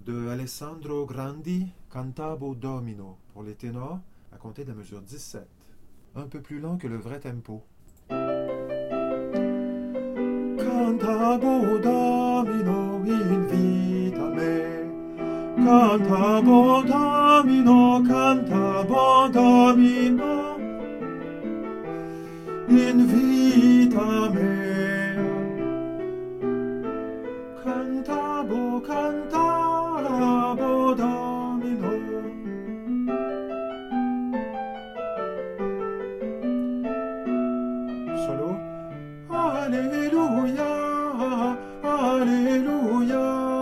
de Alessandro Grandi, Cantabo Domino, pour les ténors, à compter de la mesure 17. Un peu plus lent que le vrai tempo. Cantabo Domino invita me, Cantabo Domino, Cantabo Domino, invita me. Cantabo, cantabo Domino. Solo. Alléluia, Alléluia,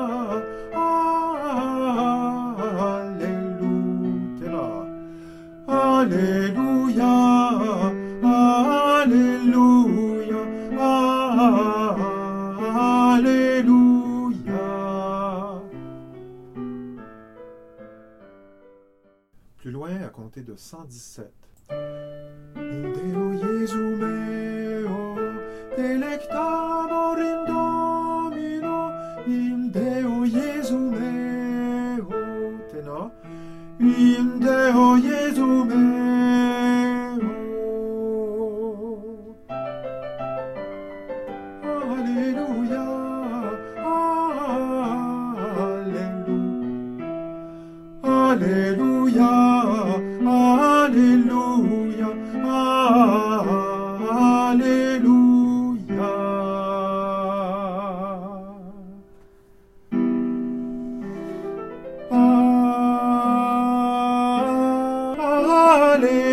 Alléluia, Alléluia, Alléluia, Alléluia. Plus loin, à compter de 117. In Deo Iesu meo, delectamur in Domino, in Deo Iesu meo, tenor, in Deo Iesu meo. Alleluia, Alleluia, Alleluia, Alleluia. Alleluia.